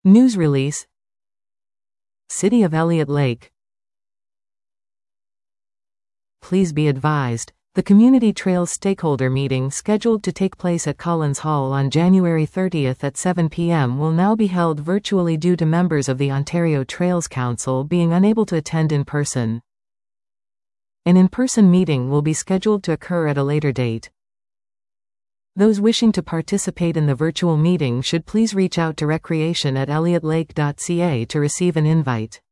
News release. City of Elliott Lake. Please be advised, the Community Trails Stakeholder Meeting scheduled to take place at Collins Hall on January 30th at 7 p.m. will now be held virtually due to members of the Ontario Trails Council being unable to attend in person. An in-person meeting will be scheduled to occur at a later date. Those wishing to participate in the virtual meeting should please reach out to recreation@elliottLake.ca to receive an invite.